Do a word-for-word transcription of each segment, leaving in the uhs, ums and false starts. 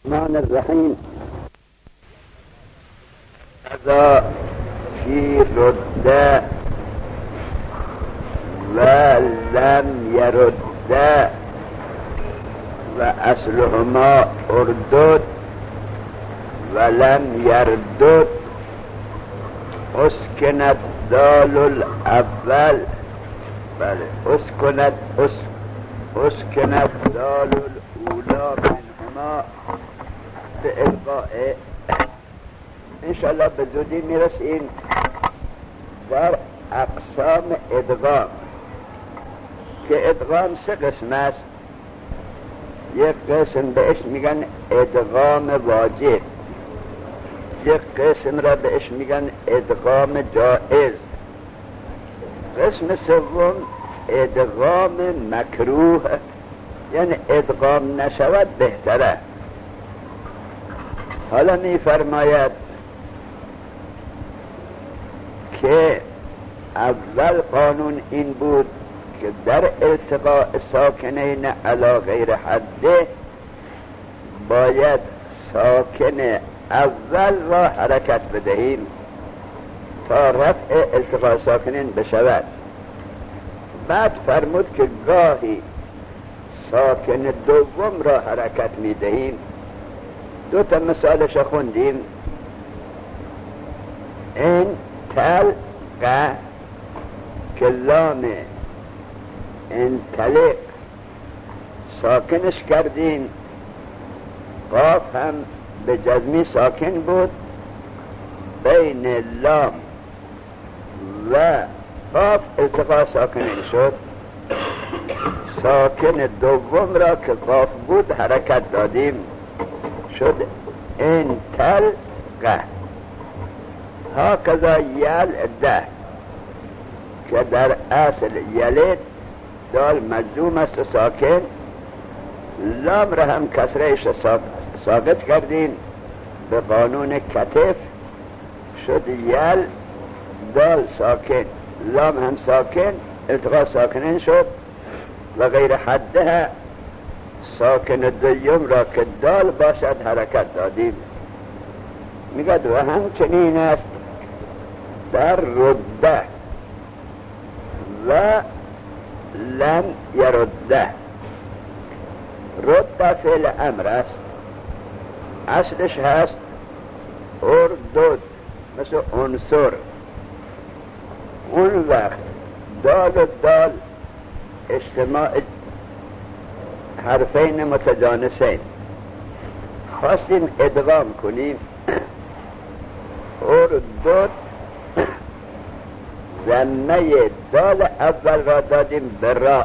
الرحمن الرحیم. اذا فی رده و لم یرده و اصلهما اردد و لم یردد اسکند دال الاول بله اسکند اس اسکند دال الاولا منهما به القاء. انشاءالله به زودی میرسیم در اقسام ادغام که ادغام سه قسم است. یک قسم بهش میگن ادغام واجب، یک قسم را بهش میگن ادغام جائز، قسم سوم ادغام مکروه، یعنی ادغام نشود بهتره. حالا میفرماید که اول قانون این بود که در التقاء ساکنین علی غیر حده باید ساکن اول را حرکت بدهیم تا رفع التقاء ساکنین بشود. بعد فرمود که گاهی ساکن دوم را حرکت میدهیم. دو تا مثالش خوندیم. این تلقه که لام انطلق ساکنش کردیم، قاف هم به جزمی ساکن بود، بین لام و قاف التقاء ساکنین شد. ساکن دوم را که قاف بود حرکت دادیم، شد انطلقه. هکذا یلده که در اصل یلد دال مجزوم است و ساکن، لام را هم کسرهش ساقط کردیم به قانون کتف، شد یل دال ساکن، لام هم ساکن التقاء ساکنین شد. و غیر حده ساکن دوم را که دال باشد حرکت دادیم. میگد و همچنین است در رده و لم یرده. رده فعل امر است، اصلش هست اردد، مثل عنصر. اون وقت دال و دال اجتماع حرفین متجانسین، خواستیم ادغام کنیم. اردد ضمه دال اول را دادیم به را،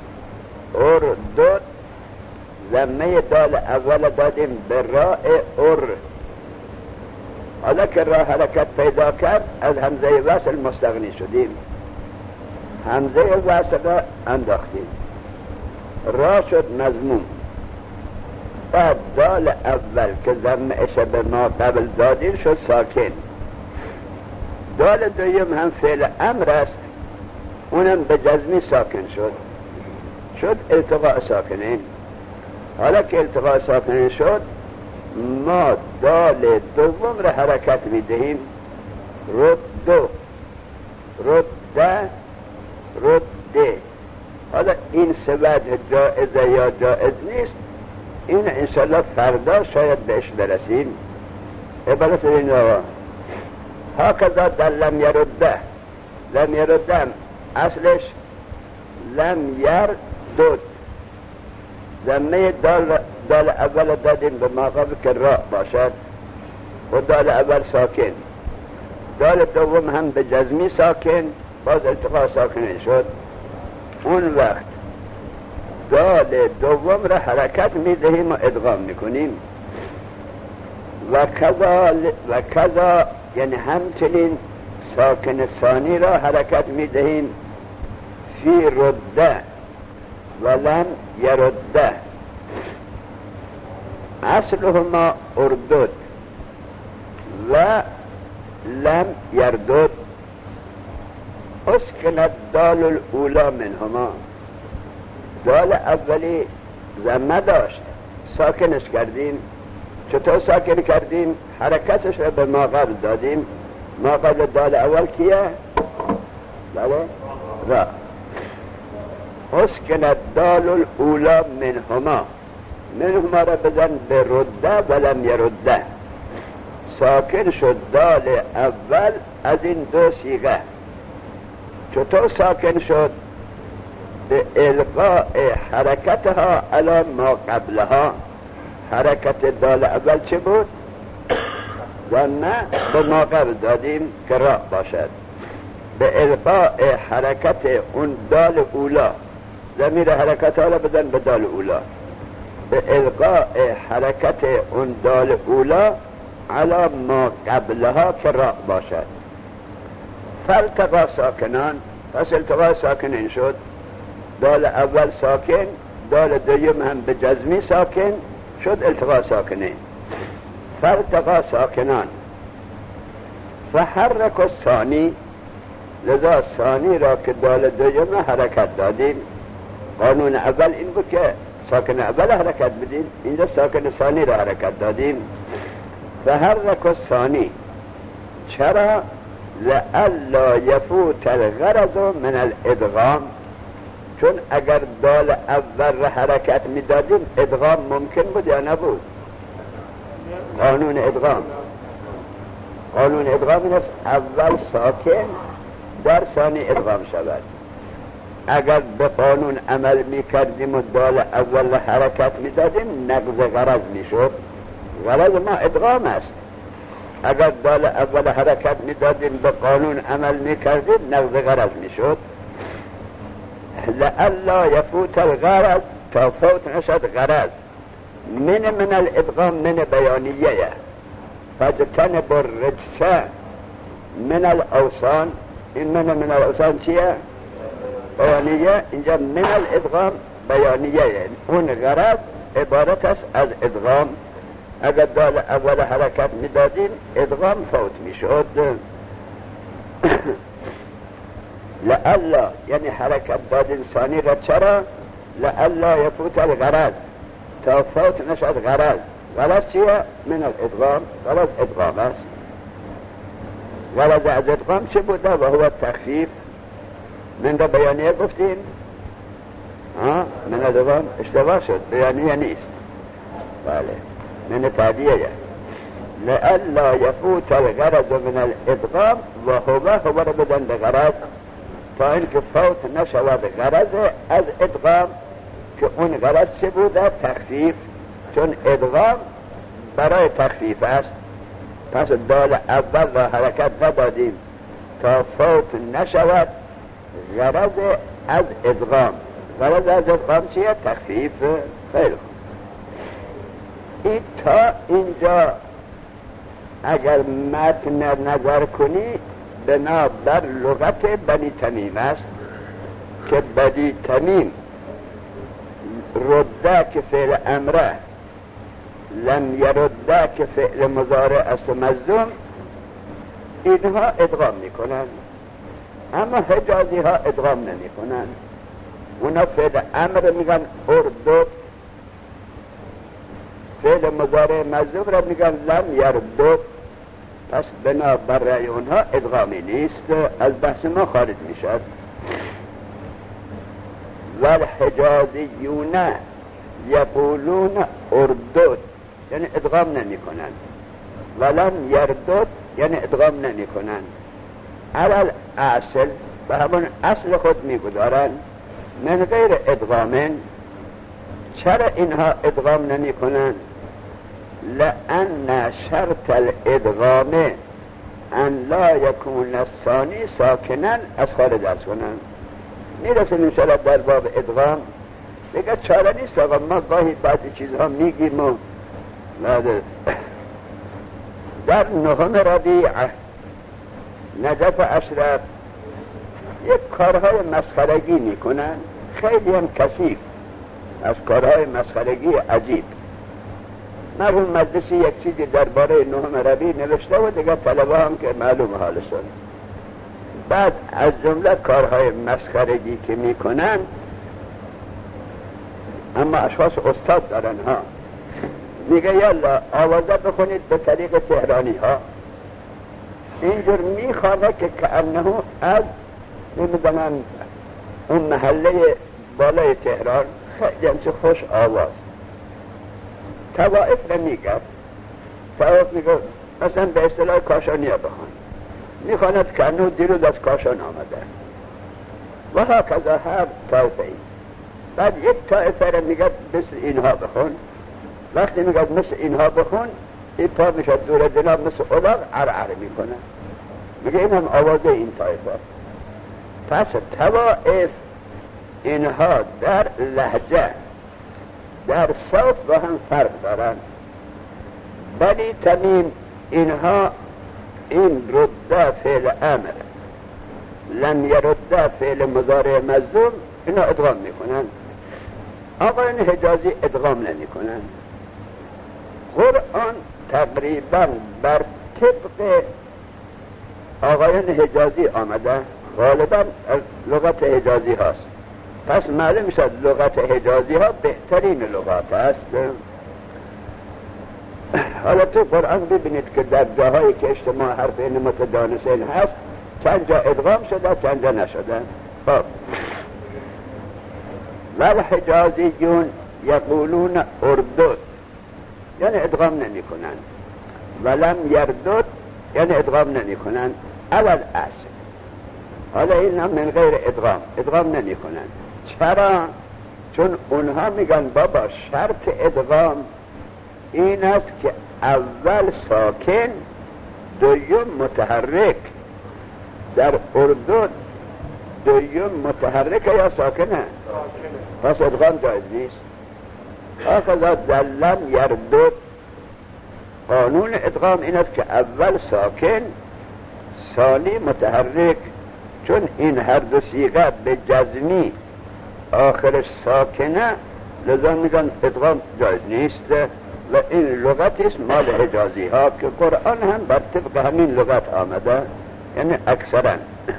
اردد ضمه دال اول دادیم به را ار. حالا که را حرکت پیدا کرد از همزه وصل مستغنی شدیم، همزه وصل را انداختیم، را شد مضموم. بعد دال اول که ضمه‌اش به ما قبل دادیم شد ساکن. دال دویم هم فعل امر است، اونم به جزمی ساکن شد، شد التقاء ساکنین. حالا که التقاء ساکنین شد ما دال دوم را حرکت میدهیم، ردو رده رده. حالا این سه وجه جائزه یا جائز نیست، این انشالله فردا شاید بهش برسیم. عبارت این آقا هکذا در لم یرده. لم یرده اصلش لم یردد، ضمه دال, دال اول دادیم به مقابل که را باشد و دال اول ساکن، دال دوم هم به جزمی ساکن، باز التقاء ساکنین شد. اون وقت دال دوم را حرکت میدهیم و ادغام میکنیم. و کذا و کذا یعنی همچنین ساکن ثانی را حرکت میدهیم فی رده و لم یرده. اصلهما اردد و لم یردد اسکند دال الاولا منهما. دال اولی ضمه داشت، ساکنش کردیم، چطور ساکن کردیم؟ حرکتش رو به ما قبل دادیم. ما قبل دال اول کیه؟ بله؟ را. اسکن الدال الاولا منهما، منهما را بزن به رده ولم یرده. ساکن شد دال اول از این دو صیغه. چطور ساکن شد؟ به القاء حرکتها علی ما قبلها. حرکت دال اول چه بود؟ ضمه به ما قبل دادیم که را باشد. به القاء حرکت اون دال اولا، ضمیر حرکت ها را بزن به دال اولا. به القاء حرکت اون دال اولا علی ما قبلها که را باشد. فالتقا ساکنان، پس التقا ساکنین شد. دال اول ساکن، دال دوم هم به جزمی ساکن شد، التقا ساکنین. فالتقا ساکنان فحرک الثانی، لذا ثانی را که دال دوم حرکت دادیم. قانون اول این بود که ساکن اول حرکت بدیم، اینجا ساکن ثانی را حرکت دادیم. فحرک الثانی، چرا؟ لئلا یفوت الغرض من الادغام، چون اگر دال اول را حرکت میدادیم ادغام ممکن بود یا نبود؟ قانون ادغام قانون ادغام این است اول ساکن در ثانی ادغام شود. اگر به قانون عمل میکردیم و دال اول حرکت میدادیم نقض غرض میشد. غرض ما ادغام است. اگر دال اول حرکت میدادیم به قانون عمل میکردیم نقض غرض میشد. لئلا یفوت الغرض، تا فوت نشد غرض. من من الادغام من بیانیه، فاجتنبوا الرجس من الاوثان. این من من الاوثان چیه؟ بیانیه. اینجا من الادغام بیانیه، اون غرض عبارت است از ادغام. اگر دال اول حرکت میدادیم ادغام فوت میشد. لئلا یعنی حرکت دادن ثانی را، چرا؟ لئلا یفوت الغرض، تا فوت نشد غرض. غرض چیه؟ من الادغام. غرض ادغام است. غرض از ادغام چه بوده؟ و هو تخفیف. من را بیانیه گفتیم؟ ها؟ من ادغام اشتباه شد، بیانیه نیست. بله، من تعدیه. لئلا یفوت الغرض من الادغام و هو هو را بدن به غرض، تا اینکه فوت نشود غرض از ادغام، که اون غرض چه بوده؟ تخفیف. چون ادغام برای تخفیف است، پس دال اول را حرکت ندادیم تا فوت نشود غرض از ادغام. غرض از ادغام چیه؟ تخفیف. خیلی خوب. این تا اینجا اگر متن نظر کنی بنابر لغت بنی تمیم است که بنی تمیم رده که فعل امره، لم یرده که فعل مضارع است و مظلوم، اینها ادغام میکنن. اما حجازی ها ادغام نمی کنن. اونا فعل امر میگن اردو، فعل مضارع مظلوم را میگن لم یردو. پس بنا بر رأی اونها ادغامی نیست، از بحث ما خارج میشد. والحجازیون یقولون اردود، یعنی ادغام نمی کنن. ولم یردود یعنی ادغام نمی کنن. اول اصل به همون اصل خود میگذارن من غیر ادغامن. چرا اینها ادغام نمی کنن؟ لأن شرط الادغام ان لا یکون الثانی ساکنن. از خارج درس کنن میرسیم انشاءالله در باب ادغام. دیگه چاره نیست آقا، ما گاهی بعضی چیزها میگیم و در نهم ربیع نجف اشرف یک کارهای مسخرگی میکنن، خیلی هم کثیف، از کارهای مسخرگی عجیب. مرحوم مجلسی یک چیزی درباره نهم ربیع نوشته و دیگه طلبه هم که معلوم حالشون. بعد از جمله کارهای مسخرگی که میکنن، اما اشخاص استاد دارن ها، میگه یالا آوازه بخونید به طریق تهرانی ها. اینجور میخوانه که کأنه از نمیدونم اون محله بالای تهران، خیلی همچه خوش آواز. طوائف نمیگه، طوائف میگه مثلا به اصطلاح کاشانی ها بخون، میخواند کأنه دیروز از کاشان آمده و ها کذا هر طایفه ای. بعد یک طایفه را میگه مثل اینها بخون، وقتی میگه مثل اینها بخون این پا میشه دور دینا مثل اولاغ عرعر میکنه، میگه این هم آوازه این طایفه. پس طوائف اینها در لهجه در صوت با هم فرق دارن. بنی تمیم اینها این رده فعل امر، لم یرده فعل مضارع مجزوم، اینا ادغام میکنن. آقایان حجازی ادغام نمی کنن. قرآن تقریبا بر طبق آقایان حجازی آمده، غالبا از لغت حجازی هاست. پس معلوم میشد لغت حجازی ها بهترین لغات است. حالا تو قرآن ببینید که در جاهایی که اجتماع حرفین متجانسین هست چند جا ادغام شده چند جا نشده. خب والحجازیون یقولون اردود، یعنی ادغام نمی کنن. ولم یردود یعنی ادغام نمی کنن. اول اصل. حالا این هم من غیر ادغام، ادغام نمی کنن. چرا؟ چون اونها میگن بابا شرط ادغام این است که اول ساکن دویم متحرک. در اردود دویم متحرک یا ساکنه؟ پس ادغام جایز نیست. آخذا دلم یردود، قانون ادغام این است که اول ساکن ثانی متحرک. چون این هر دو صیغه به جزمی آخرش ساکنه لذا میگن ادغام جایز نیست و این لغت است مال حجازی ها که قرآن هم بر طبق همین لغت آمده، یعنی اکثرا.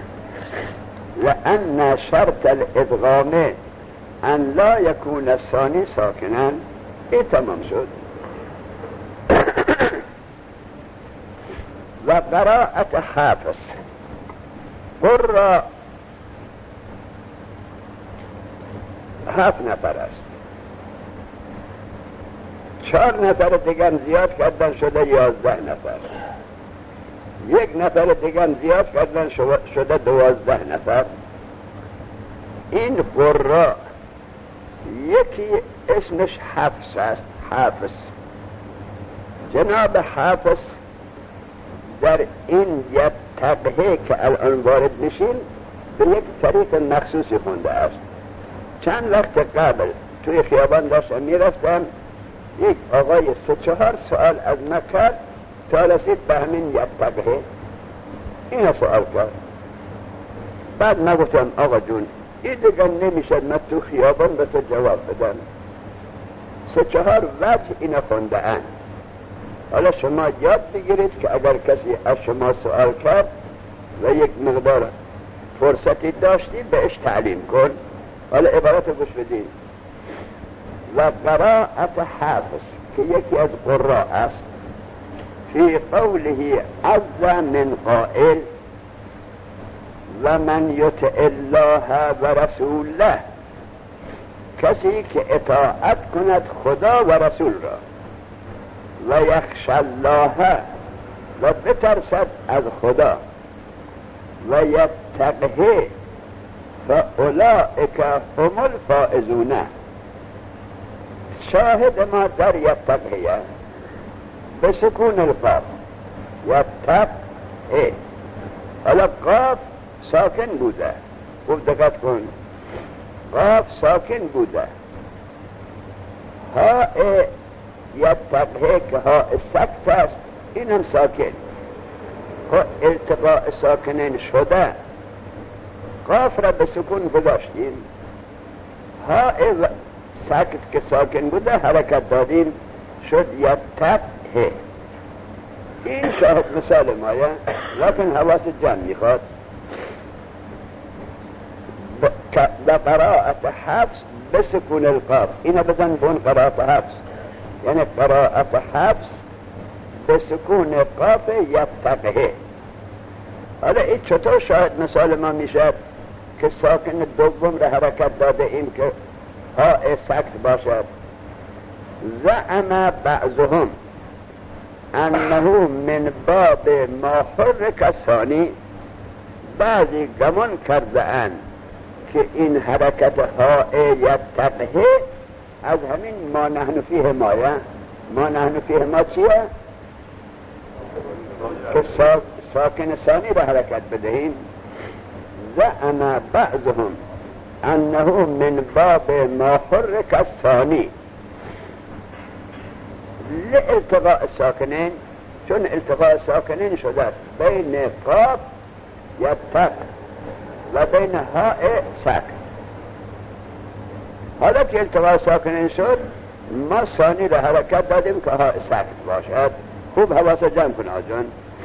لأن شرط الادغام ان لا یکون الثانی ساکنن، این تمام شد. و قراءت حافظ قرآ هفت نفر است، چهار نفر دیگر زیاد کردن شده یازده نفر، یک نفر دیگر زیاد کردن شده دوازده نفر. این قرآ یکی اسمش حفظ است، حافظ. جناب حافظ در این یک تقهی که الان وارد میشیم به یک طریق مخصوصی خونده است. چند وقت قبل توی خیابان داشتم میرفتم، یک آقای سه چهار سوال از من کرد تا رسید به همین یک تقهی این سوال کرد. بعد من گفتم آقا جون این دیگر نمیشه من تو خیابان به تو جواب بدم، سه چهار وجه این خونده اند. حالا شما یاد بگیرید که اگر کسی از شما سوال کرد و یک مقدار فرصتی داشتی بهش تعلیم کن. حالا عبارت گوش بدید. و قراءت حافظ که یکی از قراء است، فی قوله عز من قائل و من یطع الله و رسوله، کسی که اطاعت کند خدا و رسول را، و یخشی الله و بترسد از خدا، و یتقه فاولئک هم الفائزون. شاهد ما در یتقه به سکون القاف، یتقه. حالا قاف ساکن بوده، خوب دقت کن، قاف ساکن بوده. ها یتقه که ها سکت است این هم ساکن، التقاء ساکنین شده، قاف را به سکون گذاشتیم، ها ساکت که ساکن بوده حرکت دادیم شد یتقه. این شاهد مثال مایه، لیکن حواس جمع میخواد. و قراءت حفظ بسکون القاف، اینا بزن بون قراءت حفظ یعنی قرائت حفص به سکون قاف یتقه. حالا این چطور شاید مثال ما میشد که ساکن دوم را حرکت داده ایم که ها سکت باشد؟ زعم بعضهم انه من باب ما حرک الثانی، بعضی گمان کرده اند که این حرکت ها یتقه از همین ما نحن فیه مایه. ما نحن فیه ما چیه؟ که سا... ساکن ثانی را حرکت بدهیم. زعم بعضهم انه من باب ما حرک الثانی لالتقاء الساکنین، چون التقاء الساکنین شده است بین قاف یتق و بین هاء سکت. حالا که التقاء ساکنین شد ما ثانی را حرکت دادیم که هاء سکت باشد. خوب حواس جمع کن آجان.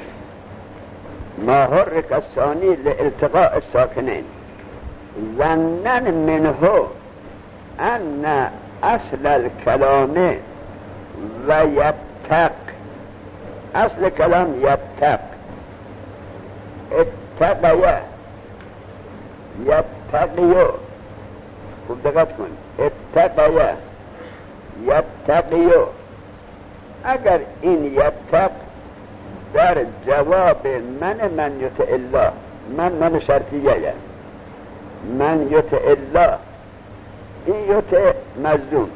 ما حرک الثانی لالتقاء الساکنین ظنن منه ان اصل الكلام و یتق، اصل کلام یتق، اتقیه یتقیو، خوب دقت کن، اتقیه یتقیو. اگر این یتق در جواب من من یطع الله، من من شرطیه، من یطع الله، این یطع مظلوم،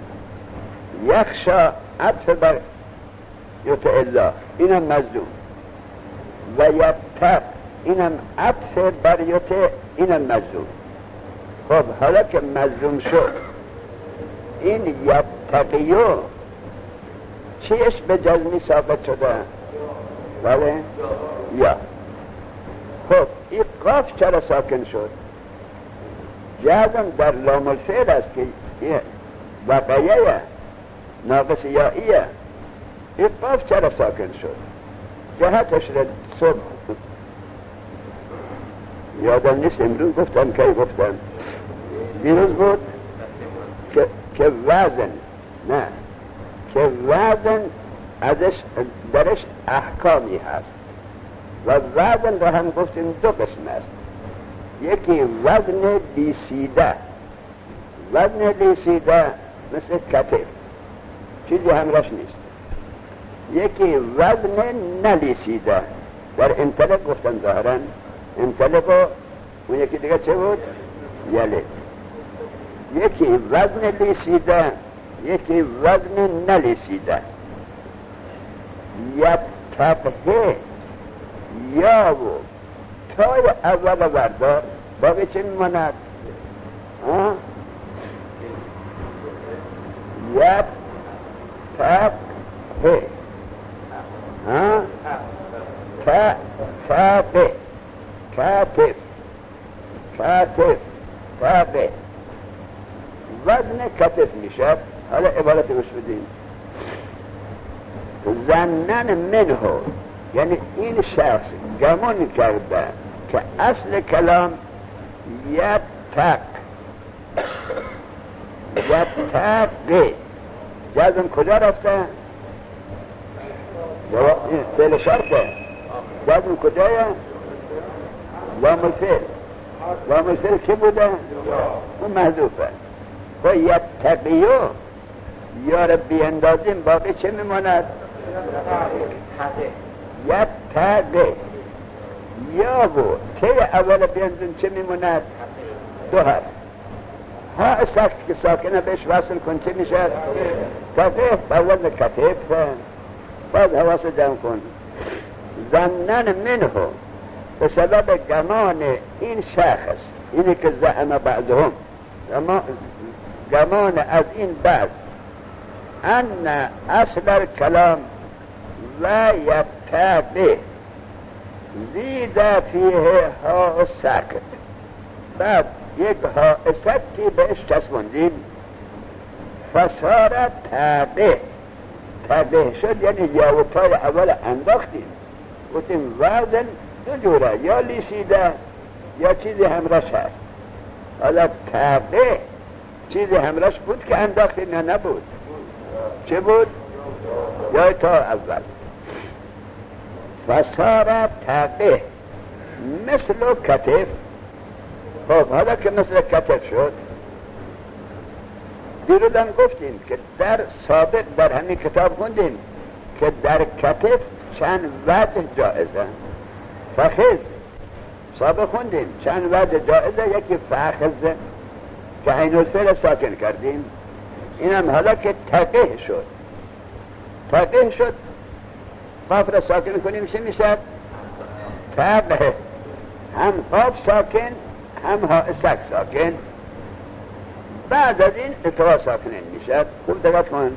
یخشا عطف بر یطع الله، اینم مظلوم، و یتق اینم عطف بر یطع، اینم مظلوم. خب حالا که مظلوم شد این یتقیو چیش به جزمی ثابت شده؟ بله؟ یا خب این قاف چرا ساکن شد؟ جزم در لام الفعل است که واقعیه ناقص یائیه. این قاف چرا ساکن شد؟ جهتش را صبح یادم نیست، امروز گفتم که گفتم دیروز بود که, که وزن، نه که وزن ازش درش احکامی هست و وزن را هم گفتیم دو قسم است. یکی وزن لیسیده، وزن لیسیده مثل کتف چیزی همراش نیست. یکی وزن نلیسیده، در انطلق گفتن ظاهرا انطلق و اون یکی دیگه چه بود؟ یله. یکی وزن لیسیده، یکی وزن نلیسیده. یتقه یا و تای اول وردار باقی چه میماند؟ یتقه کتف کتف کتف کتف وزن کتف میشه. حالا عبارت روش بدیم. ظنن منه یعنی این شخص گمان کرده که اصل کلام یتق یتق جزم کجا رفته؟ فعل شرطه. جزم کجایه؟ لام الفعل. لام الفعل که بوده؟ اون محذوفه. و یتقیو یا ربی اندازیم باقی چه میماند؟ یتقه یا و تی اول بیندون چه میماند؟ دو حرف. ها سخت که ساکنه بهش وصل کن چه میشه؟ تقیف باوز کتف. باز حواس جمع کن. ظنن منه به سبب گمان این شخص، اینی که زعم بعضهم، گمان از این بعض، ان اصل کلام و یتقه زید فیه ها سکت، بعد یک ها سکتی بهش چسبوندیم، فصارت تقه، تقه شد یعنی یا و تای اول انداختیم. گفتیم وزن دو جوره، یا لیسیده یا چیزی همراش هست. حالا تقه چیزی همراش بود که انداختیم یا نبود؟ چه بود؟ یا تا اول فصار تقه مثل کتف. خب حالا که مثل کتف شد، دیروزم گفتیم که در سابق در همین کتاب خوندیم که در کتف چند وجه جائزه. فخذ سابق خوندیم چند وجه جائزه، یکی فخذ که عین الفعل ساکن کردیم، اینم حالا که تقه شد، تقه شد قاف را ساکن کنیم چه میشه؟ تقه. هم قاف ساکن هم ها سک ساکن، بعد از این اتوا ساکنین میشه. خوب دقت کن،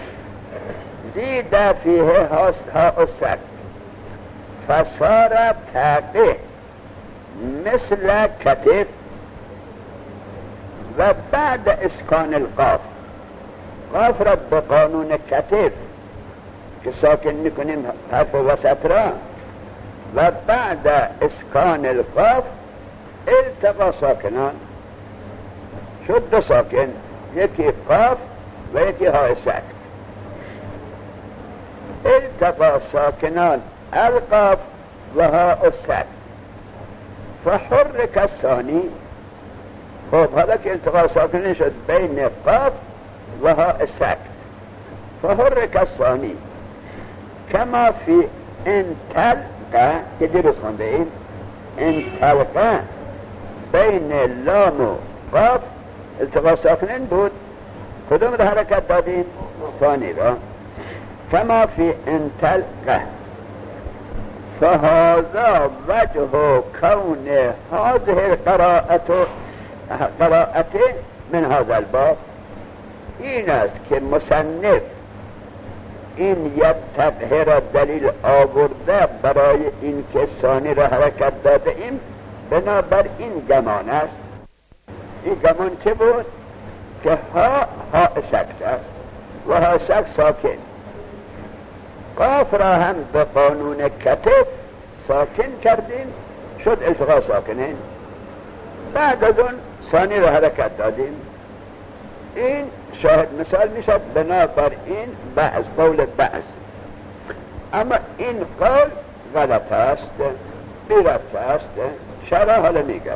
زید فیه ها سک فصار تقه مثل کتف و بعد اسکان القاف، قاف را به قانون کتف که ساکن میکنیم حرف وسط را، و بعد اسکان القاف التقا ساکنان شد دو ساکن، یکی قاف و یکی های سکت. التقا ساکنان القاف و ها سکت فحرک الثانی. خب حالا که التقا ساکنه شد بین قاف و ها سکت، فحرک الثانی کما فی انتلقه که درست خونده ایم، انتلقه بین لام و قاف التقا ساکنین بود. کدوم را حرکت دادیم؟ ثانی را. کما فی انتلقه فهذا وجه کون هذه القراءت قراءت من هذا الباب. این است که مصنف این یک تقه را دلیل آورده برای این که ثانی را حرکت داده ایم، بنابر این گمان است. این گمان چه بود؟ که ها ها سکت است و ها سکت ساکن. قاف را هم به قانون کتف ساکن کردیم شد التقا ساکنین، بعد از اون ثانی را حرکت دادیم. این شاهد مثال میشد بنابر این بعض قول بعض. اما این قول غلط است، بی ربط است. شرح حالا میگه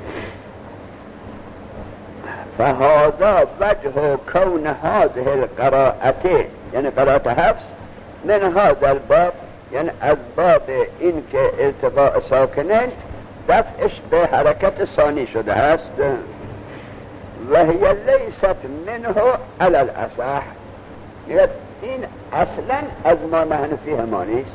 فهذا وجه کون هذه القراءت، یعنی قراءت حفظ، من هذا الباب، یعنی از باب این که التقاء ساکنین دفعش به حرکت ثانی شده است. و هی لیست منه علی الاصح، این اصلا از ما محنفی هما نیست.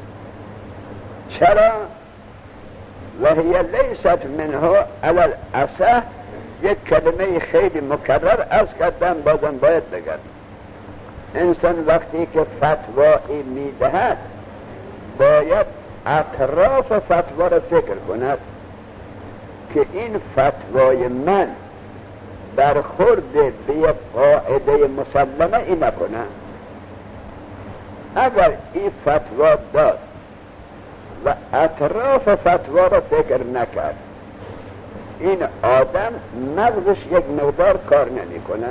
چرا؟ و هی لیست منه علی الاصح یک کلمه خیلی مکرر از کردن بازم باید بگم. انسان وقتی که فتوایی میدهد باید اطراف فتوا را فکر کند که این فتوای من برخورد به یک قاعده مسلمه ای نکنه. اگر این فتوا داد و اطراف فتوا را فکر نکرد، این آدم مغزش یک مقدار کار نمی کنه.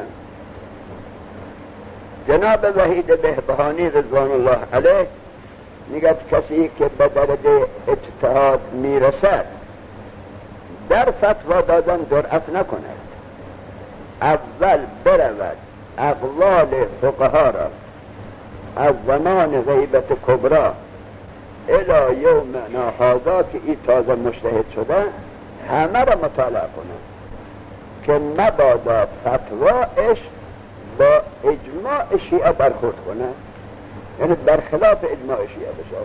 جناب وحید بهبهانی رضوان الله علیه میگه کسی که به درجه اجتهاد میرسد در فتوا دادن جرأت نکند، اول برود اقوال فقها را از زمان غیبت کبرا الی یومنا هذا که این تازه مجتهد شده همه را مطالعه کنه که مبادا فتواش با اجماع شیعه برخورد کنه، یعنی برخلاف اجماع شیعه بشه.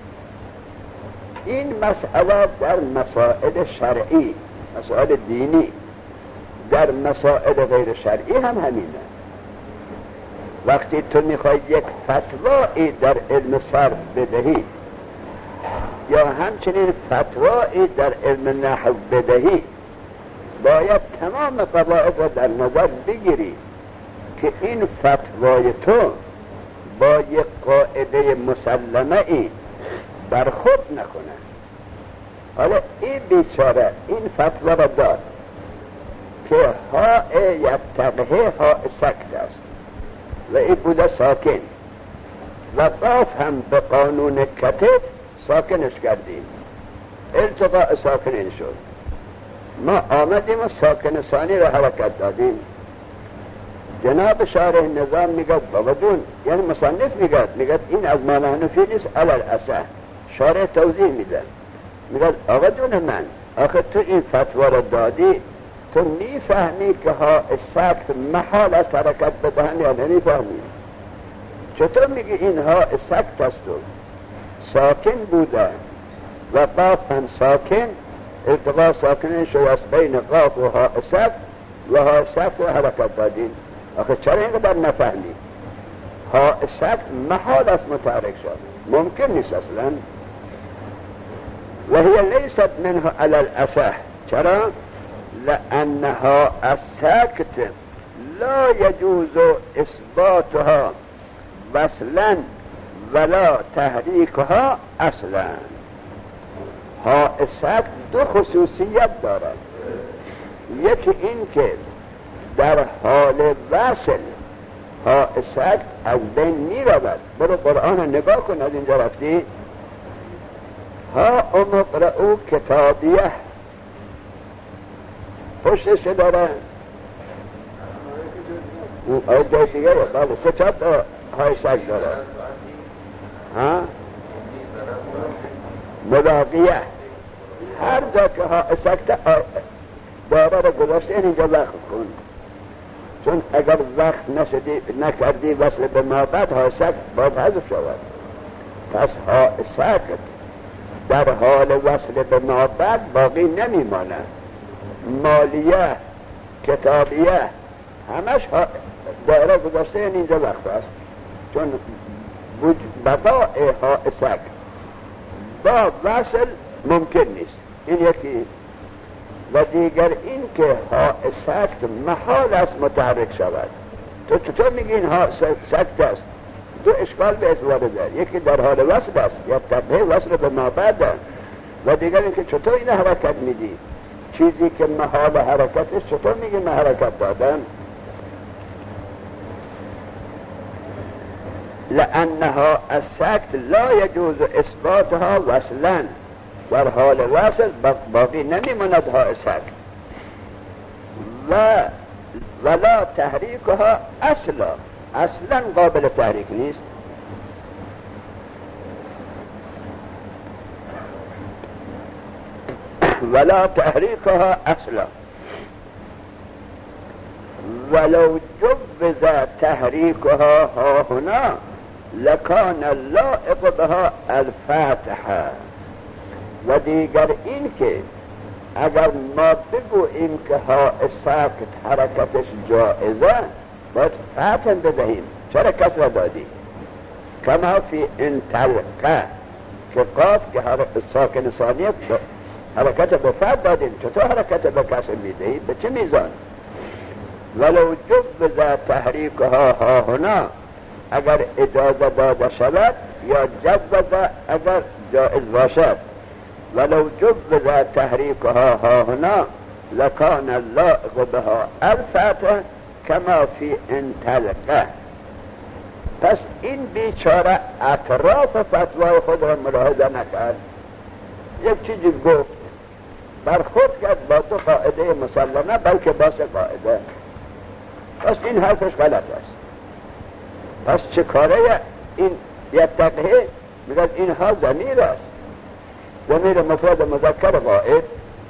این مسئله در مسائل شرعی، مسائل دینی، در مسائل غیر شرعی هم همینه. وقتی تو میخوای یک فتوایی در علم صرف بدهی یا همچنین فتوایی در علم نحو بدهی، باید تمام قواعد را در نظر بگیری که این فتوای تو با یک قاعده مسلمه ای برخورد نکنه. حالا این بیچاره این فتوا را داد که ها یتقه ها سکت است، و این بوده ساکن. و قاف هم به قانون کتف ساکنش کردیم، ارتقاء ساکنین شد. ما آمدیم و ساکن ثانی را حرکت دادیم. جناب شارح نظام میگد بابا جون، یعنی مصنف میگد میگد این از ما نحنفی نیست علل اصح. شارح توضیح میده میگد آقا جون من، آخه تو این فتوا را دادی، تو میفهمی که ها سکت محال است حرکت بدهن یا نمیفهمی؟ چطور میگی اینها سکت است و ساکن بوده و قاف هم ساکن، ارتقاء ساکنین شده است بین قاف و ها سکت و ها سکت و حرکت دادین؟ آخه چرا اینقدر نفهمی؟ ها سکت محال است متحرک شد، ممکن نیست اصلا. و هی لیست منه علی الاصح. چرا؟ لانها السکت لا یجوز اثباتها وصلا ولا تحریکها اصلا. ها سکت دو خصوصیت دارد. یکی این که در حال وصل ها سکت از بین می رود. برو قرآن نگاه کن، از اینجا رفتی ها امقرعو کتابیه پشتش داره آیه دیگه بله سه چهار تا های سکت داره. ها ملاقیه هر جا که ها سکت داره رو گذاشته اینجا وقت کن، چون اگر وقت نشدی نکردی وصل به ما بعد ها سکت باید حذف شود. پس ها سکت در حال وصل به ما بعد باقی نمیمانه. مالیه کتابیه همش داره گذاشته این اینجا وقت است، چون بقاء ها سکت با وصل ممکن نیست. این یکی. و دیگر این که ها سکت محال است متحرک شود. تو چطور میگی این ها سکت است؟ دو اشکال به اعتبار دار، یکی در حال وصل است یا تبعه وصل به ما بعد است، و دیگر این که چطور این حرکت میدی؟ چیزی که محال حرکت است چطور میگی من حرکت دادم؟ لانها السکت لا یجوز اثباتها وصلا. در حال وصل باقی نمیماند ها سکت و ولا تحریکها اصلا، اصلا قابل تحریک نیست. ولا تحریکها اصلا ولو جوز تحریکها ها هنا لکان اللائق بها الفاتحه. و دیگر این که اگر ما بگوییم که ها ساکت حرکتش جائزه باید فتح بدهیم. چرا کسر دادی؟ کما فی انطلقه که قاف که ساکن ثانیه حرکت به فتح دادیم، چطور حرکت به کسر میدهی؟ به چه میزان؟ ولو جوز تحریکها ها هنا، اگر اجازه داده شود یا جوز اگر جائز باشد، ولو جوز تحریکها ها هنا لکان اللائق بها الفتح کما فی انطلقه. پس این بیچاره اطراف فتوای خود را ملاحظه نکرد، یک چیزی گفت برخورد کرد با دو قاعده مسلمه بلکه با سه قاعده. پس این حرفش غلط است. پس چه کاره این یتقه؟ میگن اینها ضمیر است، ضمیر مفرد مذکر غائب.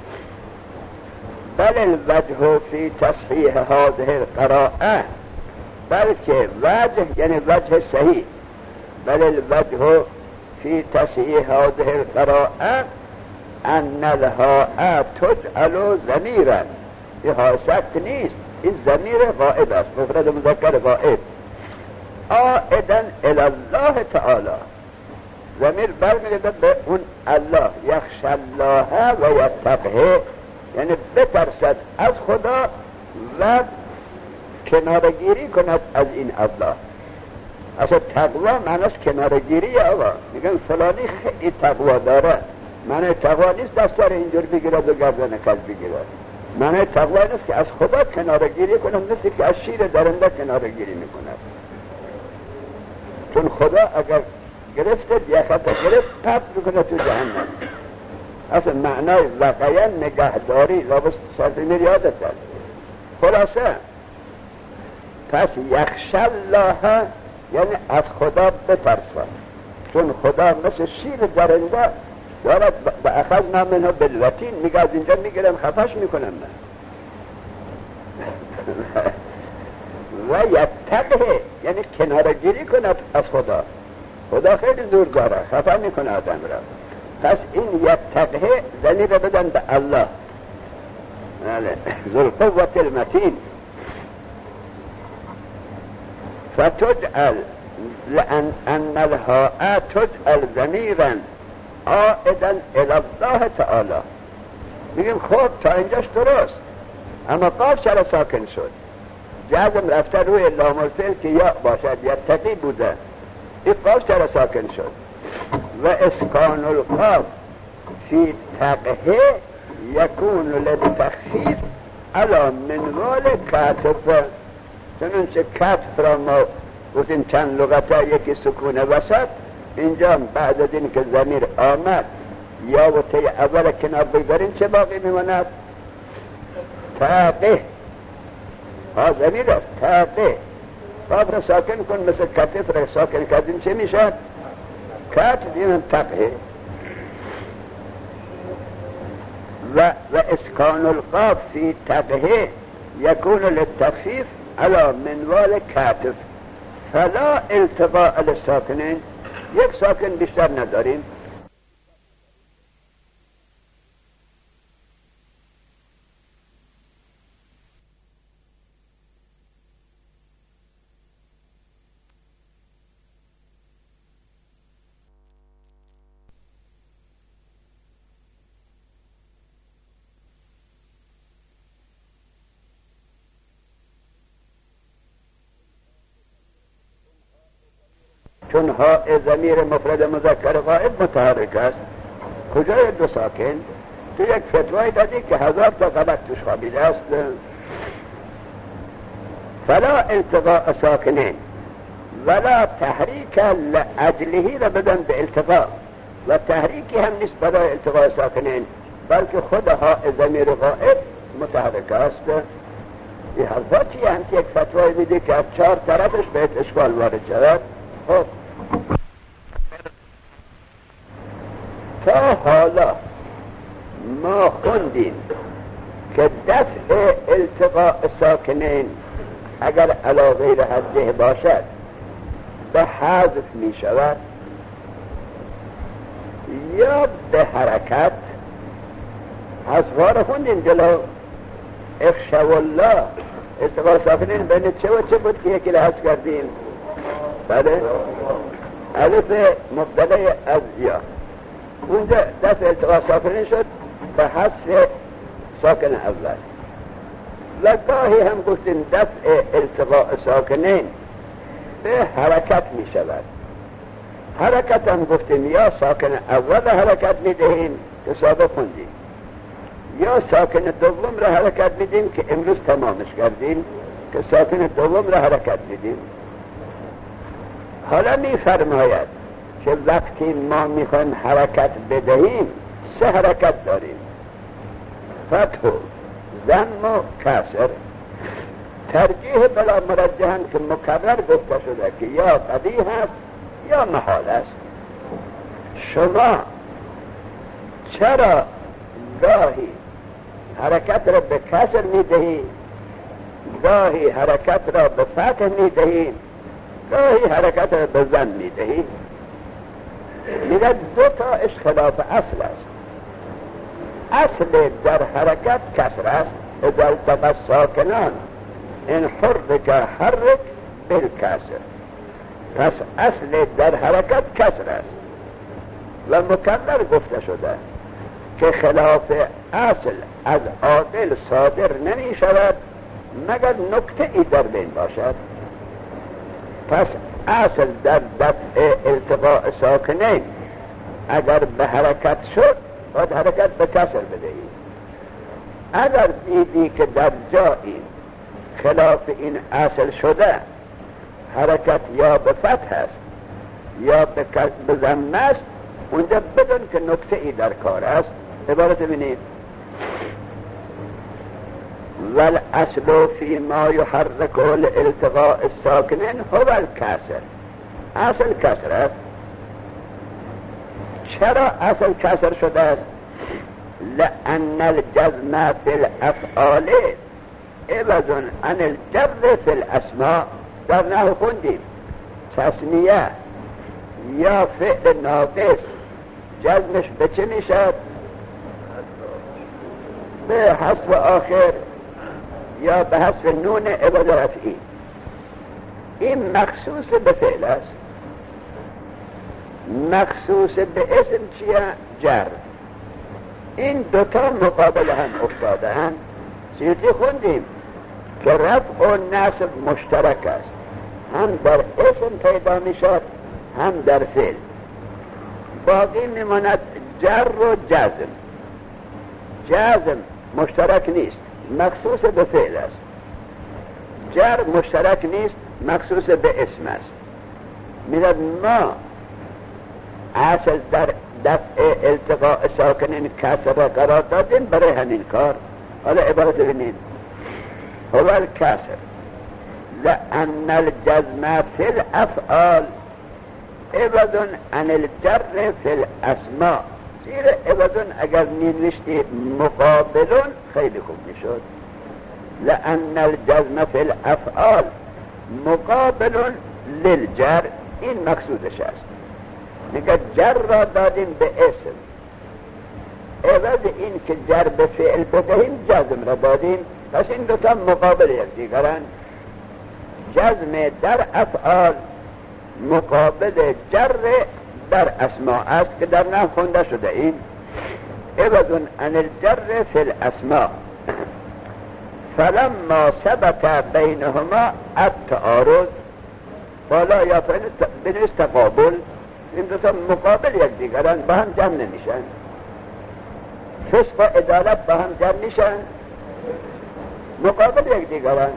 بل الوجه فی تصحیح هذه القراءه، بلکه وجه یعنی وجه صحیح. بل الوجه فی تصحیح هذه القراءه ان الهاء تجعل ضمیرا. این ها سکت نیست، این ضمیر غائب است، مفرد مذکر غائب. عائدا الی الله تعالی، ضمیر برمیگرده به اون الله. یخشی الله و یتقه، یعنی بترسد از خدا و کنارگیری کند از این الله. اصلا تقوا معناش کنارگیری. آقا میگن فلانی خیلی تقوا داره، معنی تقوا نیست دستار اینجور بگیرد و گردن کج بگیرد. معنی تقوا نیست که از خدا کنارگیری کنم، مثل که از شیر درنده کنارگیری میکند. چون خدا اگر گرفتت یا خطا گرفت پرت میکنه تو جهنم. اصلا معنای وقعا نگهداری لابد سازمیر یادت دارد. خلاصه پس یخش الله یعنی از خدا بترسد، چون خدا مثل شیر درنده دارد با اخذنا منه بالوتین، میگه از اینجا میگیرم خفش میکنم من. و یتقه یعنی کنارگیری کند از خدا. خدا خیلی زور داره، خفه میکنه آدم را. پس این یتقه زنی را بدن به الله، ذو القوة المتین. فتجعل لأن ان الهاء تجعل ضمیرا عائدا الی الله تعالی. میگیم خب تا اینجاش درست، اما قاف چرا ساکن شد؟ جزم رفته روی لام الفعل که یا باشد یتقی بوده، این قاف چرا ساکن شد؟ و اسکان القاف فی تقه یکون للتخفیف علی منوال کتف. چنانچه کتف را ما گفتیم چند لغته، یکی سکون وسط، اینجا بعد از این که ضمیر آمد یا و تی اول کنار بگذاریم چه باقی میماند؟ تقه. ها ضمیر است، تقه. قاف را ساکن کن، مثل کتف را ساکن کردیم چه میشد؟ کتف. این تقه. و و اسکان القاف فی تقه یکون للتخفیف علی منوال کتف فلا التقاء للساکنین. یک ساکن بیشتر نداریم. چون ها ضمیر مفرد مذکر غائب متحرک است، کجای دو ساکن؟ تو یک فتوای دادی که هزار تا غلط توش خوابیده است. فلا التقاء ساکنین ولا تحریک لاجلهی را بدن به التقاء، و تحریکی هم نیست برای التقاء ساکنین، بلکه خود ها ضمیر غائب متحرک است. این حرفا چیه؟ هم که یک فتوای میده که از چهار طرفش بهت اشکال وارد شود. خب تا حالا ما خوندیم که دفع التقاء ساکنین اگر علی غیر حده باشد به حذف می شود یا به حرکت. حذفها را خوندیم جلو. اخشوا الله التقاء ساکنین بین چه و چه بود که یکی را حذف کردیم؟ بله، الف مبتدای از یا، اونجا دفع التقاء ساکنین شد به حذف ساکن اول. و گاهی هم گفتیم دفع التقاء ساکنین به حرکت می شود. حرکت هم گفتیم یا ساکن اول حرکت می دهیم که سابق خوندیم، یا ساکن دوم را حرکت می دهیم که امروز تمامش کردیم که ساکن دوم را حرکت می دهیم. حالا می فرماید که وقتی ما می خواهیم حرکت بدهیم سه حرکت داریم: فتح و ضم و کسر. ترجیح بلا مرجحاً که مکرر گفته شده که یا قبیح است یا محال است. شما چرا گاهی حرکت را به کسر می دهی، گاهی حرکت را به فتح می دهی، گاهی حرکت را به ضم می دهی؟ میگه دو تا اش خلاف اصل است. اصل در حرکت کسر است. اذا التقى الساکنان ان حرک حرک بالکسر. پس اصل در حرکت کسر است و مکرر گفته شده که خلاف اصل از عاقل صادر نمی شود مگر نکته ای در بین باشد. پس اصل در دفع التقاء ساکنین اگر به حرکت شد باید حرکت به کسر بدهید. اگر دیدی که در جایی خلاف این اصل شده حرکت یا به فتح است یا به ضمه است، اونجا بدون که نکته ای در کار است. عبارت بینید والاصل فی ما یحرک الالتقاء الساکنین هو الکسر. اصل کسر است. چرا اصل کسر شده است؟ لأن الجزم فی الافعال عوض عن الجر فی الاسماء. در نحو خوندیم تثنیه یا فعل ناقص جزمش به چه میشد؟ به حذف آخر یا به حذف نون عوض رفعی. این مخصوص به فعل است. مخصوص به اسم چیه؟ جر. این دوتا مقابل هم افتاده هم. سیوطی خوندیم که رفع و نصب مشترک است، هم در اسم پیدا می شد هم در فعل. باقی می ماند جر و جزم. جزم مشترک نیست، مخصوص به فعل است. جر مشترک نیست، مخصوص به اسم است. میرد ما اصل در دفع التقاء ساکنین کسر را قرار دادیم برای همین کار. حالا عبارت ببینید هو الکسر لأن الجزم فی الافعال عوض عن الجر فی الاسماء. زیر عوض اگر ننوشتی مقابلون خیلی خوب میشد. لأن الجزم فی الافعال مقابلون للجر. این مقصودش است. میگه جر را دادیم به اسم، عوض این که جر به فعل بدهیم جزم را دادیم. پس این دوتا مقابل یکدیگرند. جزم در افعال مقابل جر در اسماء است که در نحو خونده شده. این عوض عن الجر فی الاسماء فلما ثبت بینهما التعارض. بالا یا بنویس تقابل. این دوتا مقابل یک دیگران، با هم جمع نمیشن. فسق و عدالت با هم جمع میشن، مقابل یک دیگران.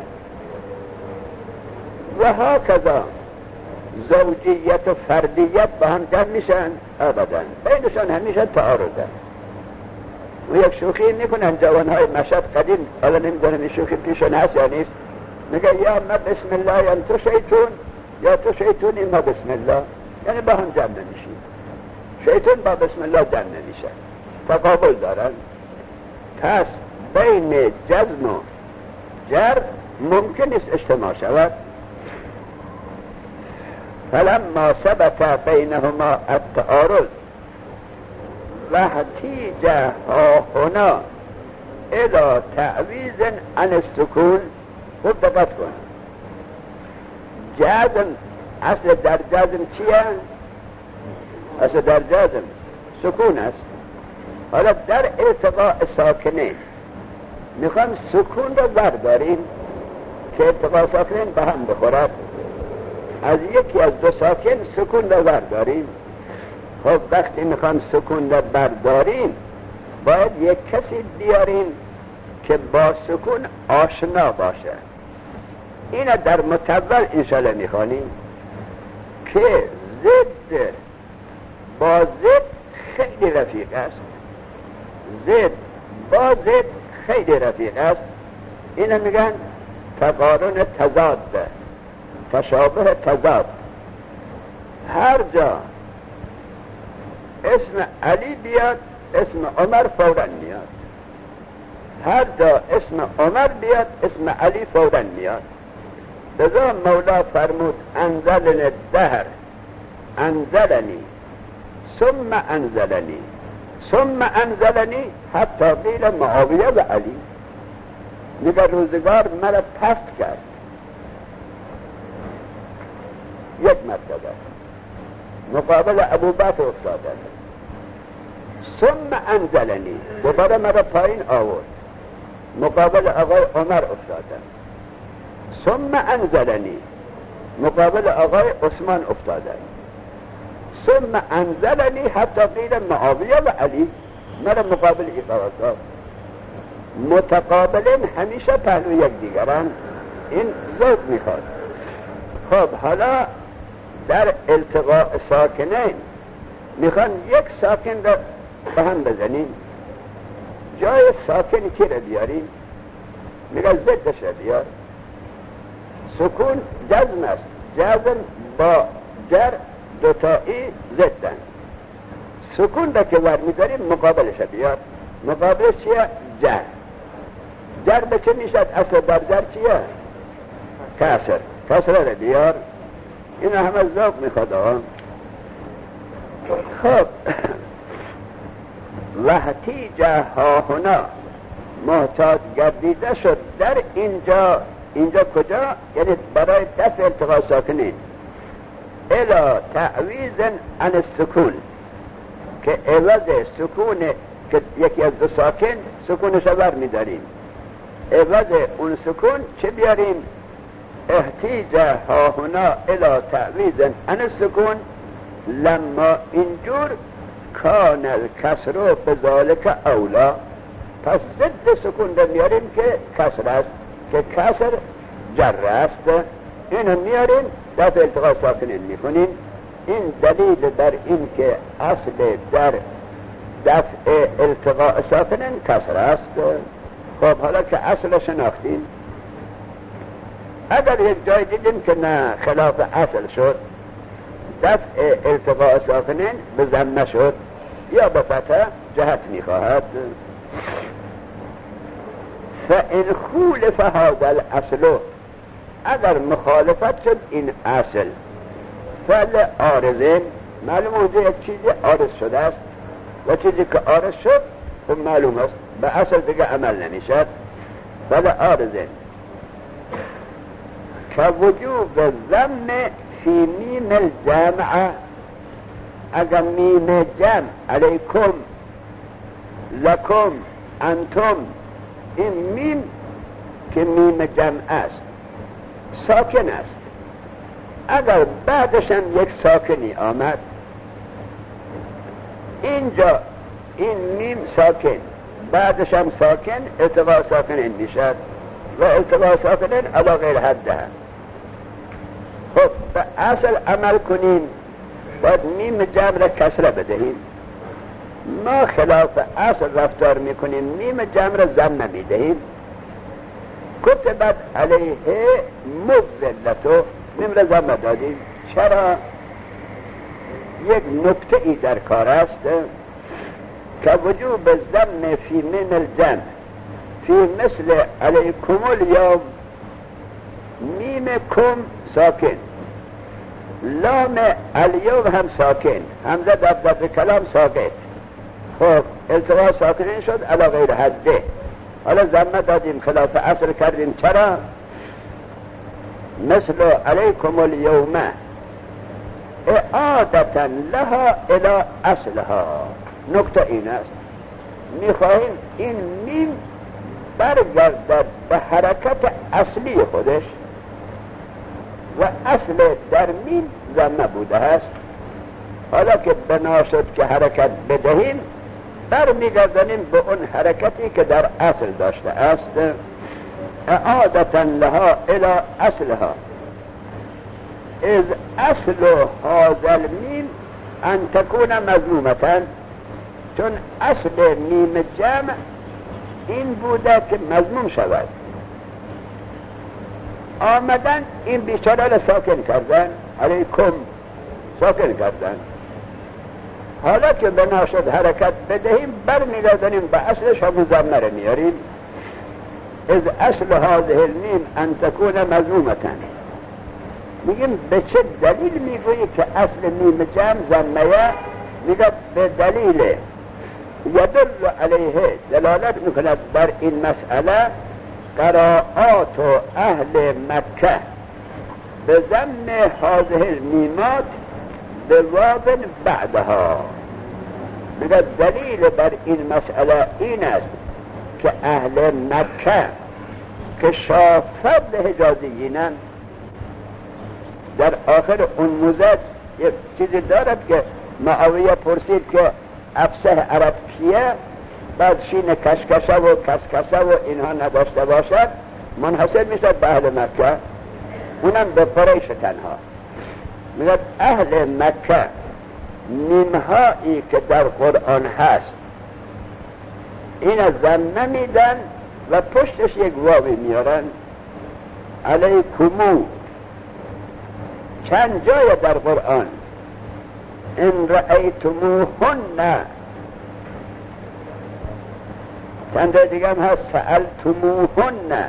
و هاکذا زوجیت و فردیت با هم جمع میشن ابدا، بینشان همیشه تعارضه. و یک شوخی میکنن جوانهای مشهد قدیم، حالا نمیدونم این شوخی پیشون هست یا نیست، میگه یا ما بسم الله یا تو شیطون، یا تو شیطونی ما بسم الله. یعنی با هم جمع نمیشیم. شیطان با بسم الله جمع نمیشه، تقابل دارن. پس بین جزم و جر ممکن است اجتماع شود. فلما ثبت بینهما التعارض واحتیج ها هنا الى تعویض عن السکون. خوب دقت کن. جزم اصل در جزم چیه؟ اصل در جزم سکون است. حالا در التقاء ساکنین میخوام سکون رو برداریم که التقاء ساکنین به هم بخورد. از یکی از دو ساکن سکون رو برداریم. خب وقتی میخوام سکون رو برداریم باید یک کسی بیاریم که با سکون آشنا باشه. اینه در متول انشاءالله میخوانیم که ضد با ضد خیلی رفیق است. ضد با ضد خیلی رفیق است. اینو میگن تقارن تضاد، تشابه تضاد. هر جا اسم علی بیاد اسم عمر فوراً میاد. هر جا اسم عمر بیاد اسم علی فوراً میاد. لذا مولا فرمود انزلن الدهر انزلنی ثم انزلنی ثم انزلنی حتی قیل معاویه و علی. میگه روزگار مرا پست کرد یک مرتبه، مقابل ابو بکر افتاده، ثم انزلنی دوباره مرا پایین آورد، مقابل آقای عمر افتاده، ثم انزلنی مقابل آقای عثمان افتاده، ثم انزلنی حتی قیل معاویه و علی. مرا مقابل ای قرار داد. متقابلین همیشه پهلو یک دیگران. این ذوق میخواد. خب حالا در التقاء ساکنین میخوان یک ساکن را به هم بزنیم، جای ساکن کی را بیاریم؟ میگه ضدش را بیار. سکون جزم است، جزم با جر دوتایی ضدن. سکون را که ور میداریم مقابلش را بیار. مقابلش چیه؟ جر. جر به چه میشد؟ اصل در جر چیه؟ کسر. کسر را بیار. این همه ذوق میخواد آقا. خب وحتیجه ها هنا محتاط گردیده شد در اینجا. اینجا کجا؟ یعنی برای دفع التقاء ساکنین. الا تعویض عن السکون، که عوض سکون که یکی از دو ساکن سکونش بر میداریم، عوض اون سکون چه بیاریم؟ احتیجه ها هنا الا تعویض عن السکون لما اینجور کان الکسر بذالک اولا. پس ضد سکون رو میاریم که کسر است، که کسر جر است. اینو میاریم دفع التقاء ساکنین میکنیم. این دلیل بر این که اصل در دفع التقاء ساکنین کسر است. خب حالا که اصل شناختیم، اگر یک جای دیدیم که نه خلاف اصل شد، دفع التقاء ساکنین به ضمه شد یا به فتح، جهت میخواهد. فإن خولف هذا الاصل، اگر مخالفت شد این اصل، فعل عارضین، معلوم اونجا یک چیزی عارض شده است و چیزی که عارض شد خب معلوم است به اصل دیگه عمل نمیشد. فعل عارضین که وجوب ضم فی میم الجمع، اگر میم جمع علیکم لکم انتم، این میم که میم جمع است ساکن است، اگر بعدش هم یک ساکنی آمد، اینجا این میم ساکن بعدش هم ساکن، التقاء ساکنین میشد و التقاء ساکنین علی غیر حده. خب به اصل عمل کنیم، باید میم جمع را کسره بدهیم. ما خلاف اصل رفتار میکنیم، میم جمع را ضمه میدهیم. کتبت علیه مذلتو، میم را ضمه دادیم. چرا؟ یک نکته ای در کار است که وجوب ضم فی میم الجمع فی مثل علیکم الیوم، میم کم ساکن، لام الیوم هم ساکن، همزه در دفع کلام ساکت. خب التقاء ساکنین شد علی غیر حده. حالا ضمه دادیم، خلاف اصل کردیم. چرا؟ مثل علیکم الیوم اعادتا لها الی اصلها. نکته این است، میخواهیم این میم برگردد به حرکت اصلی خودش و اصل در میم ضمه بوده است. حالا که بنا شد که حرکت بدهیم، برمیگردنیم به اون حرکتی که در اصل داشته است. اعادتا لها الی اصلها، از اصل هذا المیم ان تکون مضمومتا، چون اصل میم جمع این بوده که مضموم شود. آمدن این بیچاره را ساکن کردن، علیکم ساکن کردن. حالا که بنا شد حرکت بدهیم، برمیگردنیم به اصلش، همون ضمه را میاریم. از اصل هذه المیم ان تکون مضمومتا. میگیم به چه دلیل میگویی که اصل میم جمع ضمه؟ میگه به دلیل یدل علیه، دلالت میکند بر این مسئله قرائات اهل مکه به ضم هذه المیمات به واو بعدها. میگه دلیل بر این مسئله این است که اهل مکه که شافد حجازیینن، در آخر اون موزد یک چیزی دارد که معاویه پرسید که افصح عرب کیه، بعد شین کشکشه و کسکسه و اینها نداشته باشد، منحصر میشد به اهل مکه، اونم به قریش تنها. میگه اهل مکه میمهایی که در قرآن هست این ضمه میدن و پشتش یک واوی میارن. علیکمو چند جای در قرآن ان رأیتموهن، چند جای دیگه هم هست سألتموهن،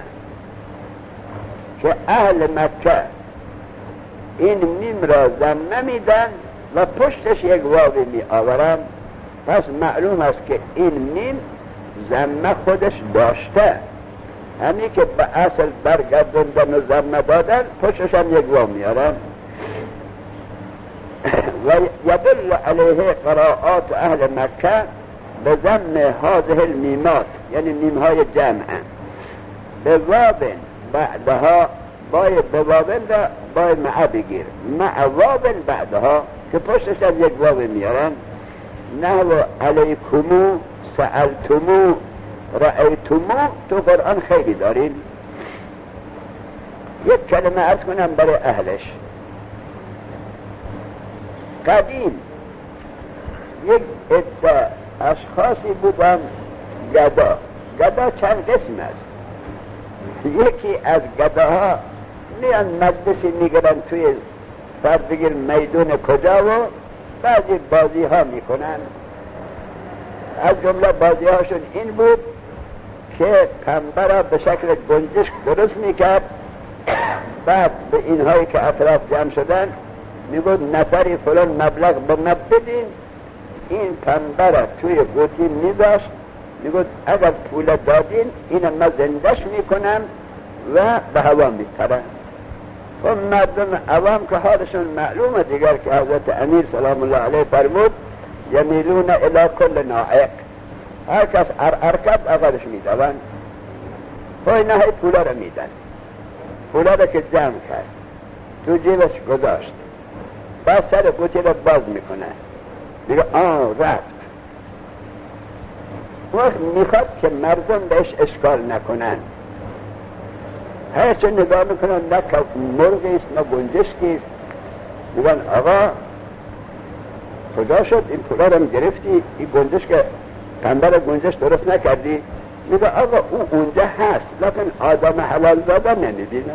که اهل مکه این میم را ضمه میدن و پشتش یک واوی می آورن. پس معلوم است که این میم ضمه خودش داشته، همین که به اصل برگردوندن و ضمه دادن پشتش هم یک واو میارن. و یدل علیه قراءات اهل مکه به ضم هذه المیمات، یعنی میمهای جمعه، به واو بعدها، بای به واو را بای معه بگیر، مع واو بعدها که پشتش هم یک واو میارن. نحو علیکمو، سألتمو، رأیتمو تو قرآن خیلی دارین. یک کلمه عرض کنم برای اهلش. قدیم یک عده اشخاصی بودن گدا. گدا چند قسم است. یکی از گداها میان مجلسی میگرن توی فرض بگیر میدون کجا و بعضی بازی ها میکنن. از جمله بازی هاشون این بود که پنبه را به شکل گنجشک درست میکرد، بعد به اینهایی که اطراف جمع شدن میگود نفری فلان مبلغ به ما بدین، این پنبه را توی قوطی میذاشت، میگود اگر پول دادین این ما زندش میکنم و به هوا میپرن. و مردم عوام که حالشون معلومه دیگر که حضرت امیر سلام الله علیه فرمود یمیلون الی کل ناعق، هر کس ار ارکب اقلش میدون و اینه های پولا را میدن. پولا را که جمع کرد تو جیبش گذاشت، بعد سر قوطی را باز میکنه، میگه آه رفت. وقت میخواد که مردم بهش اشکال نکنن، هرچه نگاه میکنن نه که مرغی است نه گنجشکی است، میگن آقا کجا شد این پولا را گرفتی، این گنجش که پنبه را گنجش درست نکردی؟ میگه آقا او اونجا هست لیکن آدم حلال زاده نمیبینه.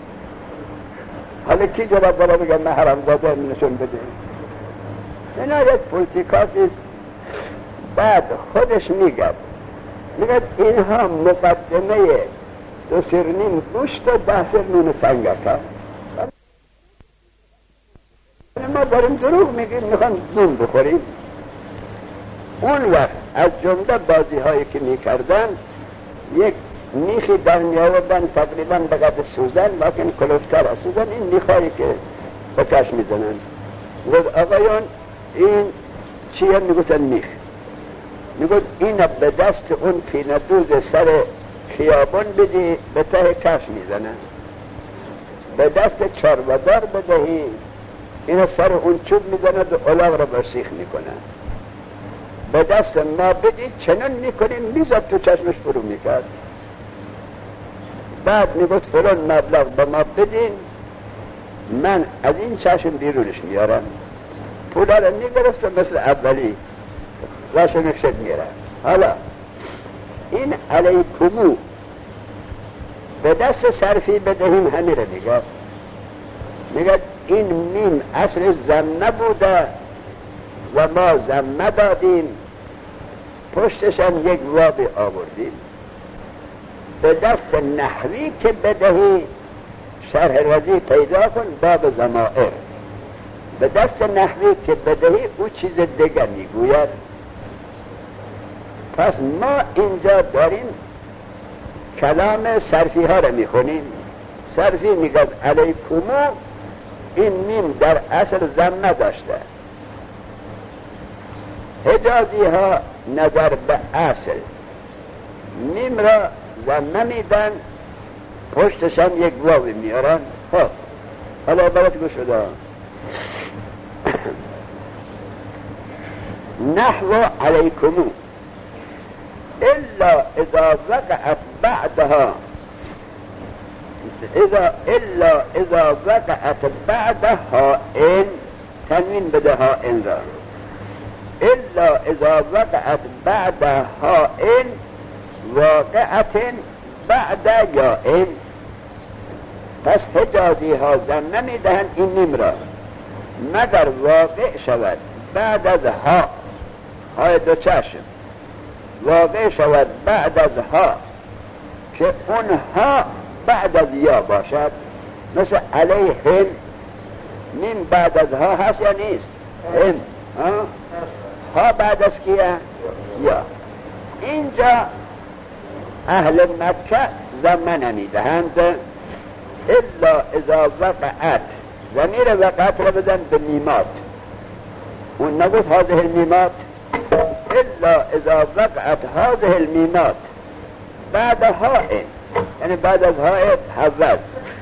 حالا کی جواب داره بگه من حرام زاده نشون بده؟ اینا یک پولیتیکاتی است. بعد خودش میگه میگه اینها مقدمه دو سرنین گوشت و ده سر نون سنگک هست. ما داریم دروغ میگیم میخوام نون بخوریم. اون وقت از جمله بازی هایی که میکردن یک میخی در میآوردن تقریبا به قد سوزن لیکن کلوفتر از سوزن، این میخایی که به کش میزنن. میگود آقایان این چیه؟ میگوتن میخ. میگود این به دست اون پیندوز سر خیابان بدی به ته کش میزنن، به دست چارودار بدهی این سر اون چوب میزند و الاغ را برسیخ میکنن، به دست ما بدی چنان میکنیم میزد تو چشمش فرو میکرد. بعد میگفت فلان مبلغ به ما بدین من از این چشم بیرونش میارم. پولا را میگرفت مثل اولی راش نکشد میرم. حالا این علیکمو به دست صرفی بدهیم همین را میگه. میگه این میم اصل ضمه بوده و ما ضمه دادیم، پشتش هم یک واو آوردیم. به دست نحوی که بدهی شرح رضی پیدا کن باب ضمائر، به دست نحوی که بدهی او چیز دیگر میگوید. پس ما اینجا داریم کلام صرفی ها را میخونیم. صرفی میگه علیکمو این میم در اصل ضمه داشته. حجازی ها نظر به اصل میم را ضمه میدن، پشتش هم یک واو میارن. خب حالا برات گوش بده. نحو علیکمو الا اذا وقعت بعدها اذا الا اذا وقعت بعد هائن تنوین بده هائن را الا اذا وقعت بعد هائن واقعت بعد یائن. پس حجازی ها زن نمیدهند این میم را مگر واقع شود بعد از ها، های دو چشم واقع شود بعد از ها که اونها بعد از یا باشد. مثل علیهم میم بعد از ها هست یا نیست؟ هم ها, ها بعد از کیه؟ یا. اینجا اهل مکه زمه نمیدهند الا اذا وقعت. ضمیر وقعت را بزن به میمات، اون نگفت هذه المیمات، الا اذا وقعت هذه المیمات بعد هائن، یعنی بعد از های حوض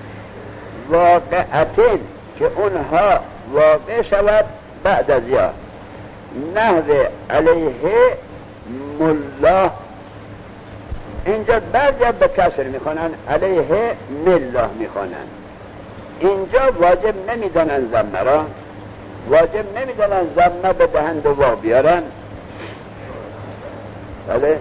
واقعتین که اونها واقع شود بعد از یا. نحو علیه ملا، اینجا بعضی به کسر میخونن علیه ملا میخونن. اینجا واجب نمیدانن زمه را، واجب نمیدانن زمه به دهند و وا بیارن. بله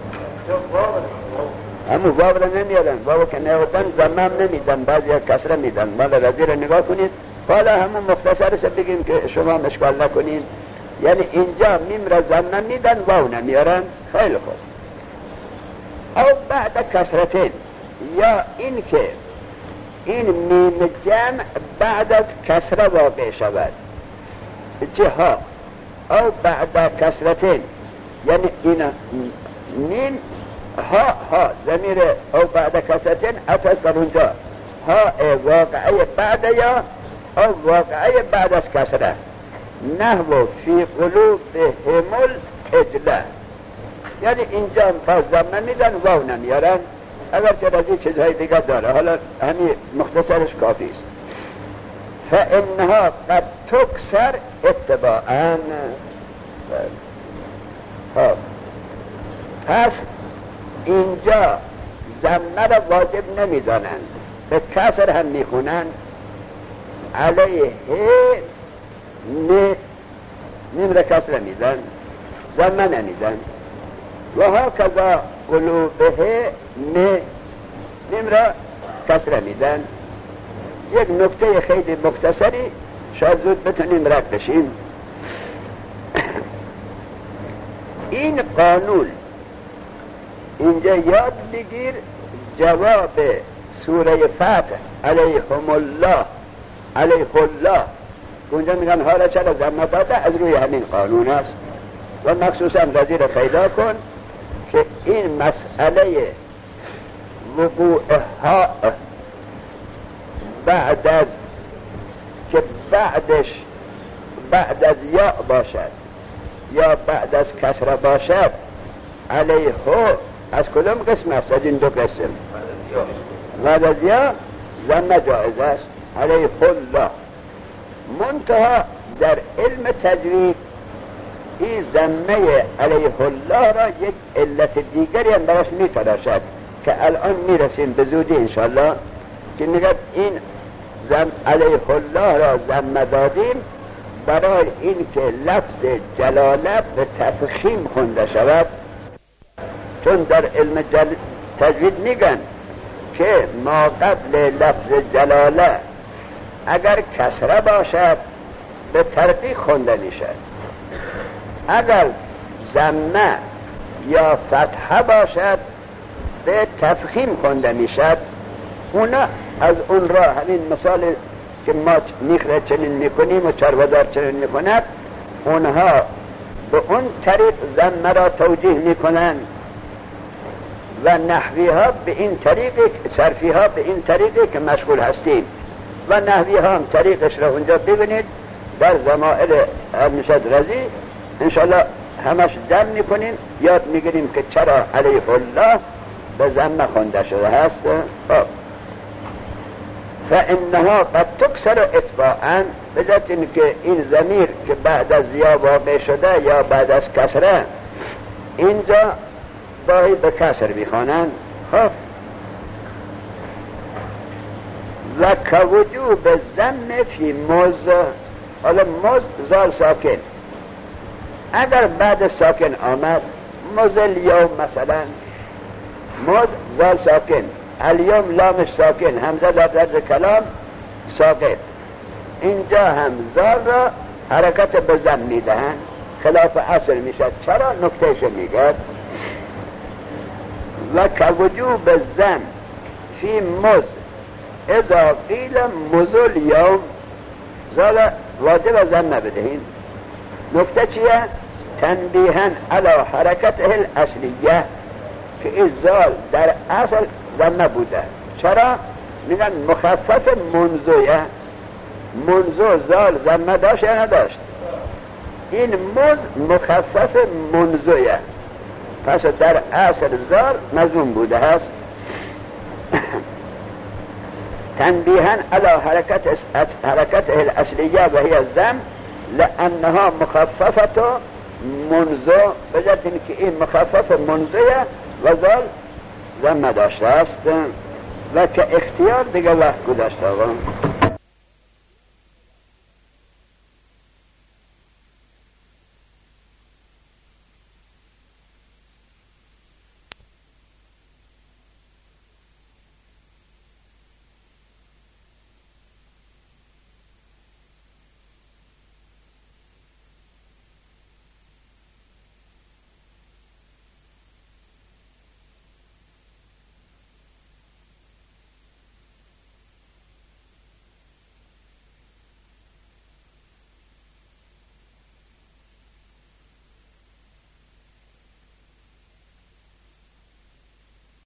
همون واو را نمیارن، واو که نهودن زمه هم نمیدن، بعضی کسره میدن. مالا رضی را نگاه کنید، حالا همون مختصرش بگیم که شما مشکل نکنین. یعنی اینجا میم را زمه میدن، واو نمیارن. خیلی خوب. او بعد کسرتین، یا این که این میم جمع بعد از کسره واقع شود چه ها، او بعد کسرتین، یعنی این میم ها ها ضمیر او بعد کسرتین اتس بر اونجا ها واقعه بعد یا او واقعه بعد از کسره. نحو فی قلوبهم العجله، یعنی اینجا تا زمه میدن واو نمیارن، اگر چه رضی چیزهای دیگر داره. حالا همین مختصرش کافی است. فانها قد تکسر اتباعا. خب پس اینجا زمه را واجب نمیدانند، به کسر هم میخونن. علیه نه نیم را کسر میدن، زمه نمیدن. و ها کذا قلوبه نه نیم را کسر میدن. یک نکته خیلی مختصری شاید زود بتونیم رد بشیم. این قانون اینجا یاد بگیر، جواب سوره فتح علیهم الله علیه الله اونجا میگن حالا چرا زمه داده، از روی همین قانون است. و مخصوصا رضی را پیدا کن که این مسئله وقوع ها بعد از که بعدش بعد از یا باشد یا بعد از کسره باشد، علیه از کدام قسم است؟ از این دو قسم. بعد از یا زمه جائز است، علیه الله. منتها در علم تجوید این زمه علیه الله را یک علت دیگری هم براش می تراشد که الان می رسیم به زودی انشالله، که میگه این زم علیه الله را زمه دادیم برای این که لفظ جلاله به تفخیم خونده شود. چون در علم جل... تجوید میگن که ما قبل لفظ جلاله اگر کسره باشد به ترقیق خونده میشد، اگر زمه یا فتحه باشد به تفخیم خونده میشد. اونا از اون را همین مثال که ما میخره چنین میکنیم و چرودار چنین میکند، اونها به اون طریق زمه را توجیه میکنن و نحوی ها به این طریقی، صرفی ها به این طریقی که مشغول هستیم. و نحوی ها هم طریقش را اونجا ببینید در ضمائر المشد رضی انشاءالله همش جمع میکنیم، یاد میگیریم که چرا علیه الله به زمه خونده شده هست. خب فانها قد تکسر اتباعا، به جهت که این ضمیر که بعد از یا واقع شده یا بعد از کسره اینجا باید به کسر میخوانند. خب و کوجوب ضم فی مز. حالا مز زال ساکن، اگر بعد ساکن آمد مز الیوم مثلا، مز زال ساکن، الیوم لامش ساکن، همزه در کلام ساقط، اینجا هم زال را حرکت به ضم میدهند، خلاف اصل میشد. چرا؟ نکتهش میگه و کوجوب ضم فی مز اذا قیل مز الیوم، زال واجب ضم بدهیم. نکته چیه؟ تنبیها علی حرکته الاصلیه، که این زال در اصل ضم بوده. چرا؟ میگن مخفف منزویه، منزو زال ضم داشت یا نداشت؟ این مز مخفف منزویه، پس در اصل زال مضموم بوده هست. تنبیها علی حرکت حرکته الاصلیه و هی الضم لانها مخففه منزو، بجد که این مخفف منزویه و زال ضم داشته است و که اختیار دیگه وقت گذاشته آقا.